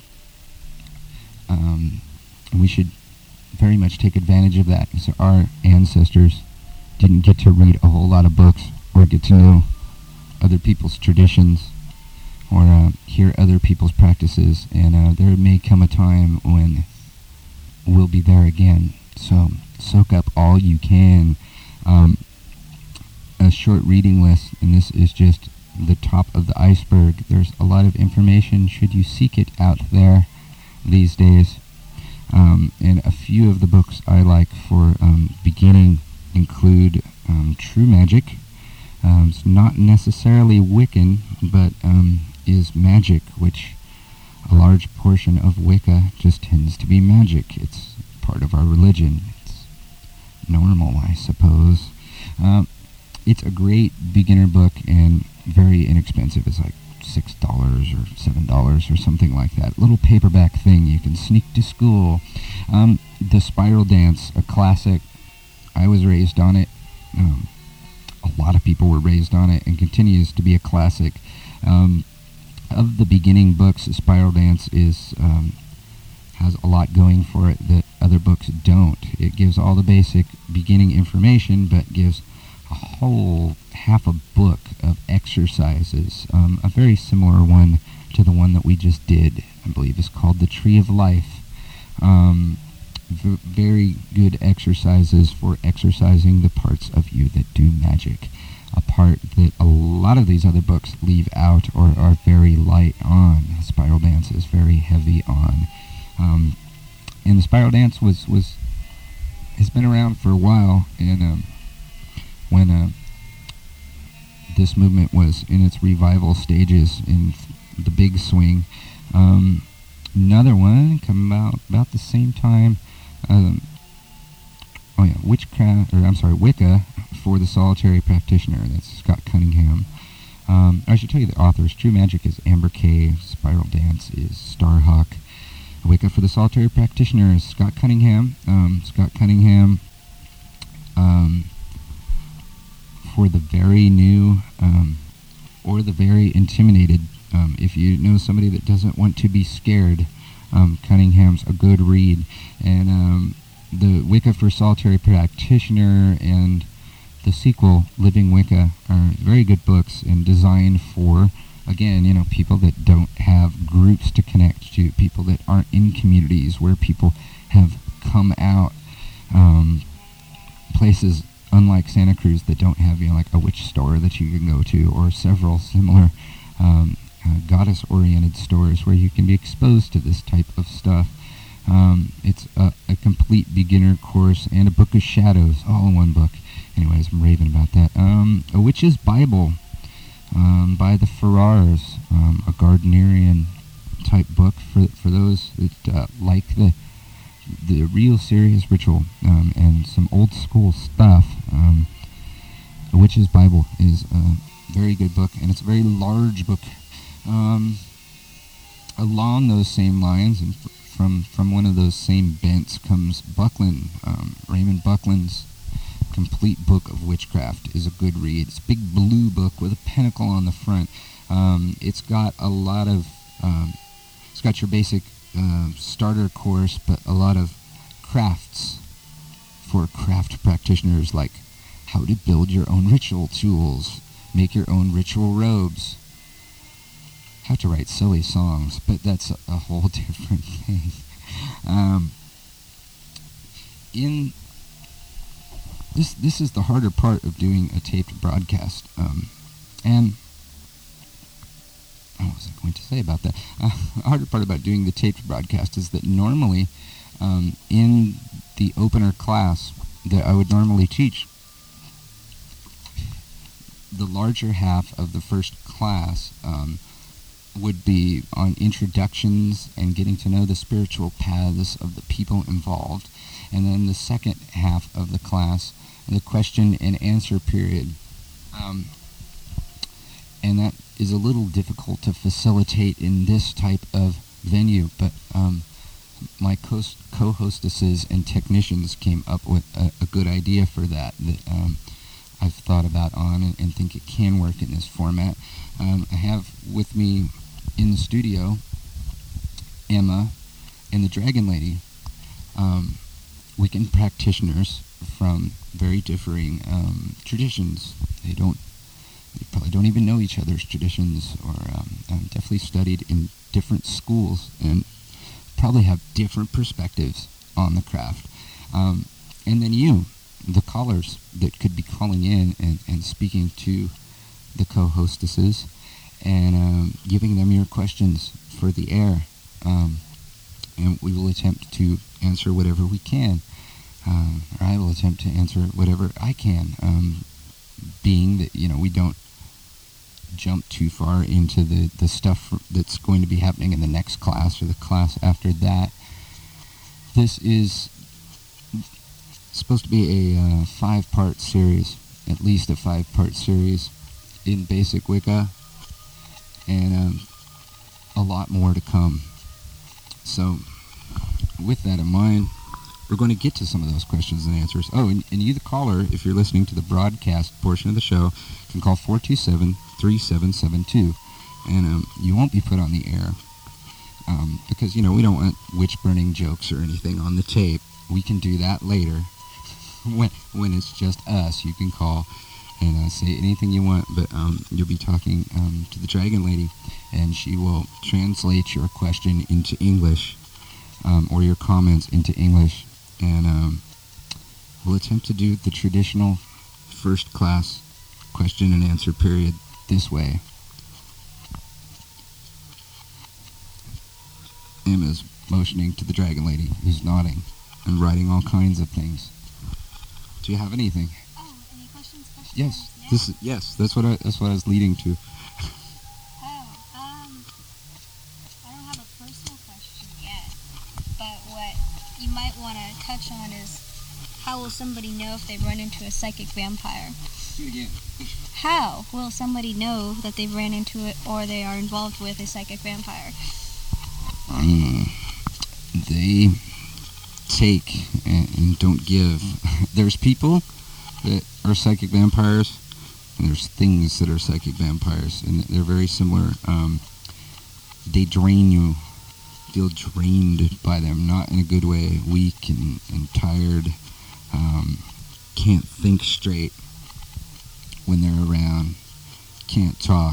Um, and we should very much take advantage of that, because our ancestors didn't get to read a whole lot of books or get to know other people's traditions or uh, hear other people's practices, and uh, there may come a time when we'll be there again. So soak up all you can. Um, a short reading list, and this is just the top of the iceberg. There's a lot of information should you seek it out there these days. Um, and a few of the books I like for um, beginning include um, True Magic. Um, it's not necessarily Wiccan, but um, is magic, which a large portion of Wicca just tends to be magic. It's part of our religion. It's normal, I suppose. Um, it's a great beginner book and very inexpensive. It's like six dollars or seven dollars or something like that. Little paperback thing you can sneak to school. Um, the Spiral Dance, a classic. I was raised on it. Um, a lot of people were raised on it, and continues to be a classic. Um, of the beginning books, Spiral Dance is um, has a lot going for it that other books don't. It gives all the basic beginning information, but gives a whole half a book of exercises. Um, a very similar one to the one that we just did, I believe, is called The Tree of Life. Um, v- very good exercises for exercising the parts of you that do magic. A part that a lot of these other books leave out or are very light on. Spiral Dance is very heavy on. Um, and the Spiral Dance was, was has been around for a while, and um, when uh, this movement was in its revival stages in the big swing, um, another one come about about the same time. Um, oh yeah, Witchcraft, or I'm sorry, Wicca for the Solitary Practitioner. That's Scott Cunningham. Um, I should tell you the authors. True Magic is Amber Kay. Spiral Dance is Starhawk. Wicca for the Solitary Practitioner is Scott Cunningham. Um, Scott Cunningham, um, for the very new um, or the very intimidated. Um, if you know somebody that doesn't want to be scared, um, Cunningham's a good read. And um, the Wicca for Solitary Practitioner and the sequel, Living Wicca, are very good books and designed for, again, you know, people that don't have groups to connect to, people that aren't in communities where people have come out, um, places unlike Santa Cruz that don't have, you know, like a witch store that you can go to, or several similar um, uh, goddess-oriented stores where you can be exposed to this type of stuff. Um, it's a, a complete beginner course and a book of shadows, all in one book. Anyways, I'm raving about that. Um, a Witch's Bible um, by the Farrars, um, a Gardnerian type book for for those that uh, like the the real serious ritual um, and some old school stuff. Um, a Witch's Bible is a very good book, and it's a very large book. Um, along those same lines, and f- from from one of those same bents comes Buckland. Um, Raymond Buckland's Complete Book of Witchcraft is a good read. It's a big blue book with a pentacle on the front. Um, it's got a lot of, um, it's got your basic uh, starter course, but a lot of crafts for craft practitioners, like how to build your own ritual tools, make your own ritual robes, how to write silly songs, but that's a, a whole different thing. Um, in This this is the harder part of doing a taped broadcast. Um, and what was I going to say about that? Uh, the harder part about doing the taped broadcast is that normally um, in the opener class that I would normally teach, the larger half of the first class um, would be on introductions and getting to know the spiritual paths of the people involved. And then the second half of the class, the question and answer period. Um, and that is a little difficult to facilitate in this type of venue, but um, my co- co-hostesses and technicians came up with a, a good idea for that that um, I've thought about on and, and think it can work in this format. Um, I have with me in the studio Emma and the Dragon Lady. Um, Wiccan practitioners from very differing um, traditions. They don't, they probably don't even know each other's traditions, or um, um, definitely studied in different schools and probably have different perspectives on the craft. Um, and then you, the callers that could be calling in and, and speaking to the co-hostesses and um, giving them your questions for the air. Um, and we will attempt to answer whatever we can. Um, or I will attempt to answer whatever I can, um, being that, you know, we don't jump too far into the, the stuff that's going to be happening in the next class or the class after that. This is supposed to be a uh, five-part series, at least a five-part series in basic Wicca, and um, a lot more to come. So, with that in mind, we're going to get to some of those questions and answers. Oh, and, and you, the caller, if you're listening to the broadcast portion of the show, can call four two seven, three seven seven two. And um, you won't be put on the air um, because, you know, we don't want witch-burning jokes or anything on the tape. We can do that later. when when it's just us, you can call and uh, say anything you want, but um, you'll be talking um, to the Dragon Lady, and she will translate your question into English um, or your comments into English. and um, we'll attempt to do the traditional first class question and answer period this way. Emma's motioning to the dragon lady, who's nodding and writing all kinds of things. Do you have anything? Oh, any questions? questions? Yes. Yeah. This is, yes, that's what I that's what I was leading to. Oh, um, I don't have a personal question yet, but what you might want to touch on is how will somebody know if they've run into a psychic vampire? Do it again. How will somebody know that they've ran into it or they are involved with a psychic vampire? Um, they take and, and don't give. There's people that are psychic vampires, and there's things that are psychic vampires, and they're very similar. Um, they drain you, feel drained by them, not in a good way, weak and, and tired, um, can't think straight when they're around, can't talk.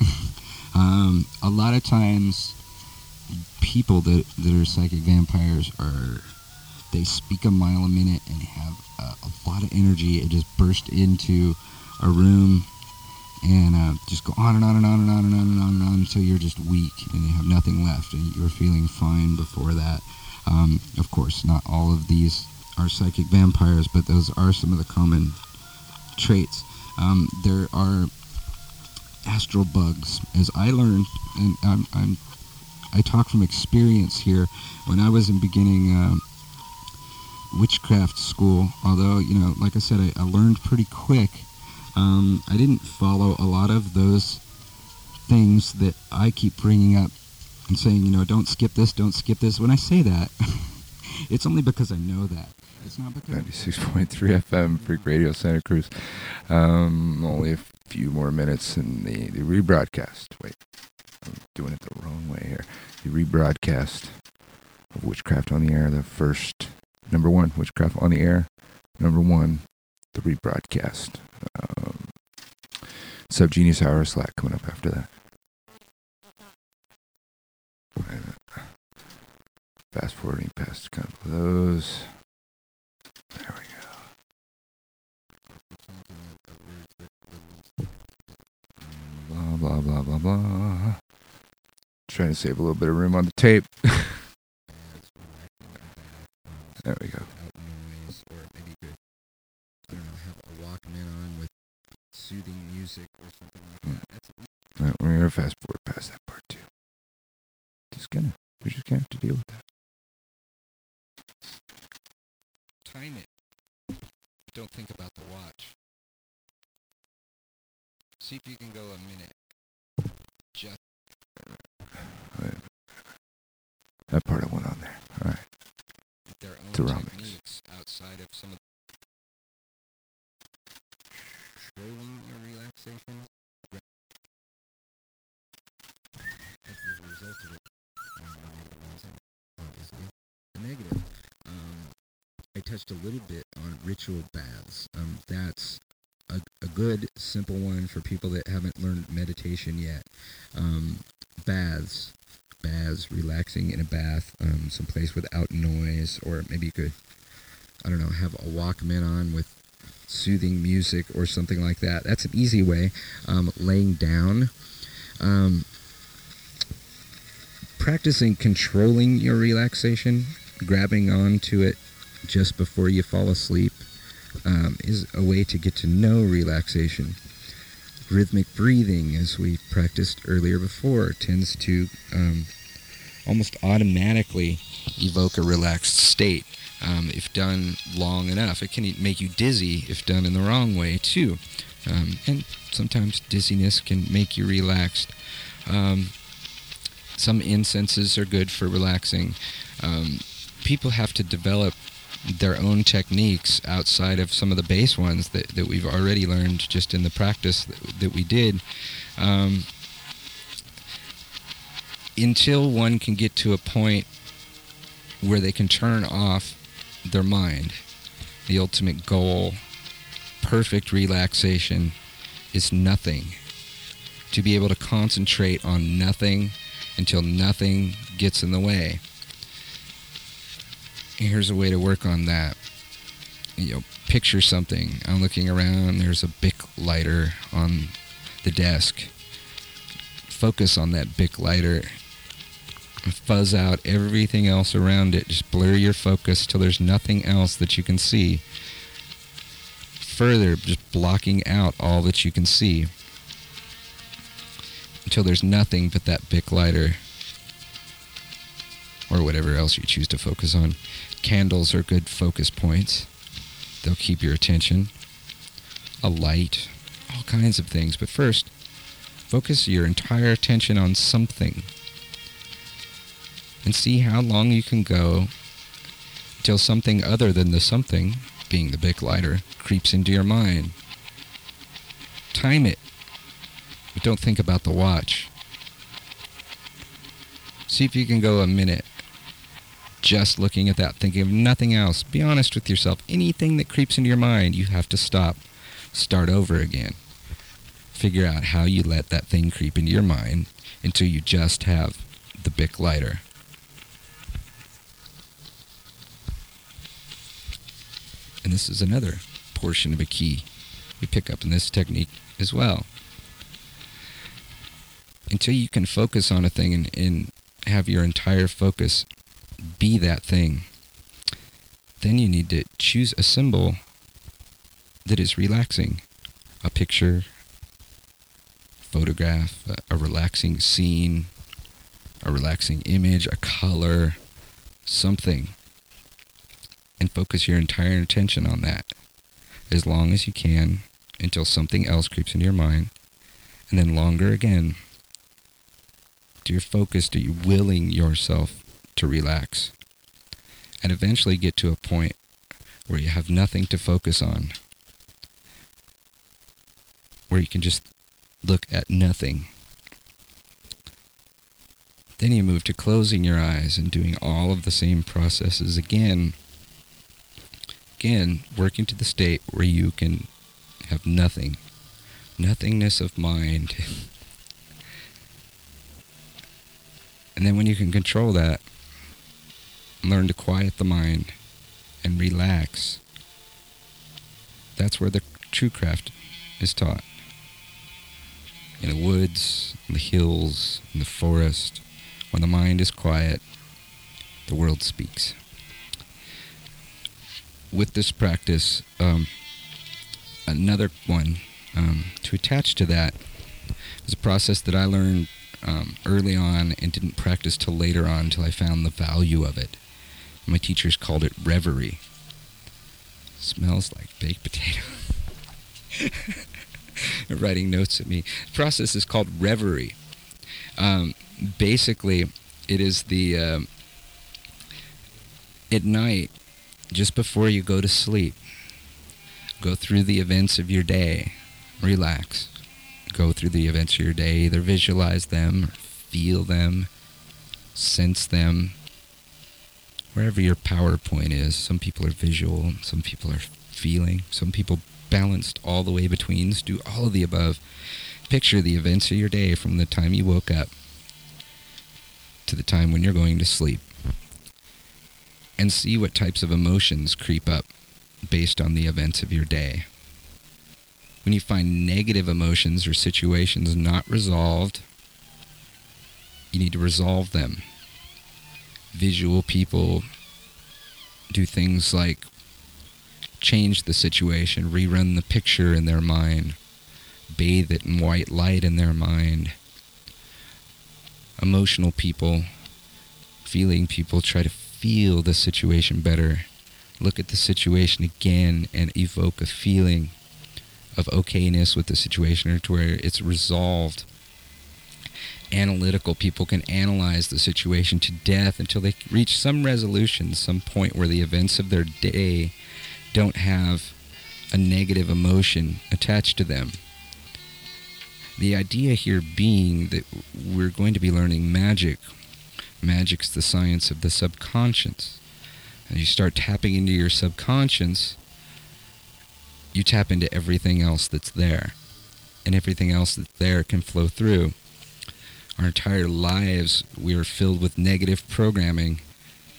um, a lot of times, people that, that are psychic vampires are, they speak a mile a minute and have a, a lot of energy and just burst into a room and uh, just go on and on and on and on and on and on and on until you're just weak and you have nothing left and you're feeling fine before that. Um, of course, not all of these are psychic vampires, but those are some of the common traits. Um, there are astral bugs, as I learned, and I'm, I'm I talk from experience here. When I was in beginning uh, witchcraft school, although, you know, like I said, I, I learned pretty quick, um, I didn't follow a lot of those things that I keep bringing up and saying, you know, don't skip this, don't skip this. When I say that, it's only because I know that. It's not because... ninety-six point three F M, Freak Radio Santa Cruz. Um, only a few more minutes in the, the rebroadcast. Wait. I'm doing it the wrong way here. The rebroadcast of Witchcraft on the Air, the first, number one, Witchcraft on the Air, number one, the rebroadcast. Um, Subgenius Hour Slack coming up after that. Fast forwarding past a couple of those. There we go. Blah, blah, blah, blah, blah. Trying to save a little bit of room on the tape. There we go. Noise, or maybe you could, I don't know, have a Walkman on with soothing music or something like that. That's All right, we're gonna fast forward past that part too. Just gonna, we're just gonna have to deal with that. time it. Don't think about the watch. See if you can go a minute. Just that part I went on there. All right. Their own Ceramics. techniques outside of some of controlling your relaxation. As a result of it, um, is the negative. Um, I touched a little bit on ritual baths. Um, that's a, a good, simple one for people that haven't learned meditation yet. Um, baths. Baths, relaxing in a bath, um, someplace without noise, or maybe you could, I don't know, have a Walkman on with soothing music or something like that. That's an easy way. Um, laying down. Um, practicing controlling your relaxation, grabbing onto it just before you fall asleep, um, is a way to get to know relaxation. Rhythmic breathing, as we practiced earlier before, tends to um, almost automatically evoke a relaxed state. Um, if done long enough, it can make you dizzy if done in the wrong way too. Um, and sometimes dizziness can make you relaxed. Um, some incenses are good for relaxing. Um, people have to develop their own techniques outside of some of the base ones that, that we've already learned just in the practice that, that we did. Um, until one can get to a point where they can turn off their mind. The ultimate goal, perfect relaxation, is nothing. To be able to concentrate on nothing until nothing gets in the way. here's a way to work on that. You know, picture something. I'm looking around, there's a Bic lighter on the desk. Focus on that Bic lighter. Fuzz out everything else around it. Just blur your focus till there's nothing else that you can see. Further, just blocking out all that you can see until there's nothing but that Bic lighter or whatever else you choose to focus on. Candles are good focus points. They'll keep your attention. A light, all kinds of things. But first, focus your entire attention on something and see how long you can go until something other than the something, being the Bic lighter, creeps into your mind. Time it, but don't think about the watch. See if you can go a minute just looking at that, thinking of nothing else. Be honest with yourself. Anything that creeps into your mind, you have to stop. Start over again. Figure out how you let that thing creep into your mind until you just have the Bic lighter. And this is another portion of a key we pick up in this technique as well. Until you can focus on a thing and, and have your entire focus be that thing, then you need to choose a symbol that is relaxing. A picture, photograph, a, a relaxing scene, a relaxing image, a color, something. And focus your entire attention on that as long as you can until something else creeps into your mind, and then longer again. Do your focus, do you willing yourself to relax, and eventually get to a point where you have nothing to focus on, where you can just look at nothing. Then you move to closing your eyes and doing all of the same processes again. Again, working to the state where you can have nothing, nothingness of mind. And then when you can control that, learn to quiet the mind and relax. That's where the true craft is taught. In the woods, in the hills, in the forest, when the mind is quiet, the world speaks. With this practice, um, another one um, to attach to that is a process that I learned um, early on and didn't practice till later on until I found the value of it. My teachers called it reverie. Smells like baked potato. Writing notes at me. The process is called reverie. Um, basically, it is the um, at night, just before you go to sleep, go through the events of your day. Relax. Go through the events of your day. Either visualize them, or feel them, sense them. Wherever your PowerPoint is. Some people are visual, some people are feeling, some people balanced all the way between. Do all of the above. Picture the events of your day from the time you woke up to the time when you're going to sleep. And see what types of emotions creep up based on the events of your day. When you find negative emotions or situations not resolved, you need to resolve them. Visual people do things like change the situation, rerun the picture in their mind, bathe it in white light in their mind. Emotional people, feeling people try to feel the situation better. Look at the situation again and evoke a feeling of okayness with the situation or to where it's resolved. Analytical people can analyze the situation to death until they reach some resolution, some point where the events of their day don't have a negative emotion attached to them. The idea here being that we're going to be learning magic. Magic's the science of the subconscious. As you start tapping into your subconscious, you tap into everything else that's there. And everything else that's there can flow through. Our entire lives, we are filled with negative programming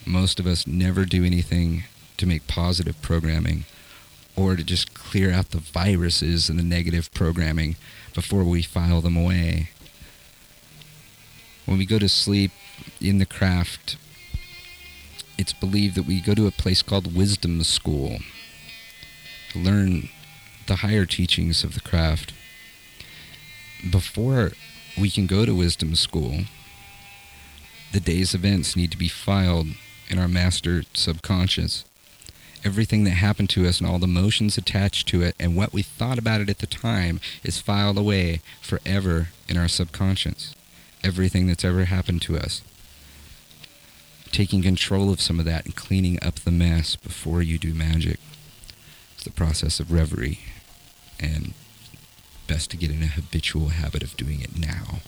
most of us never do anything to make positive programming or to just clear out the viruses and the negative programming before we file them away. When we go to sleep in the craft, it's believed that we go to a place called Wisdom School to learn the higher teachings of the craft. Before we can go to Wisdom School, the day's events need to be filed in our master subconscious. Everything that happened to us and all the emotions attached to it and what we thought about it at the time is filed away forever in our subconscious. Everything that's ever happened to us. Taking control of some of that and cleaning up the mess before you do magic. It's the process of reverie, and best to get in a habitual habit of doing it now.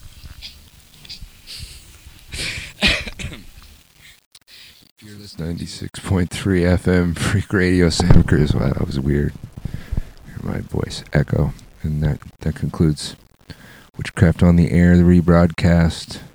You're listening ninety-six point three F M Freak Radio Santa Cruz. Wow, that was weird. Hear my voice echo. And that, that concludes Witchcraft on the Air, the rebroadcast.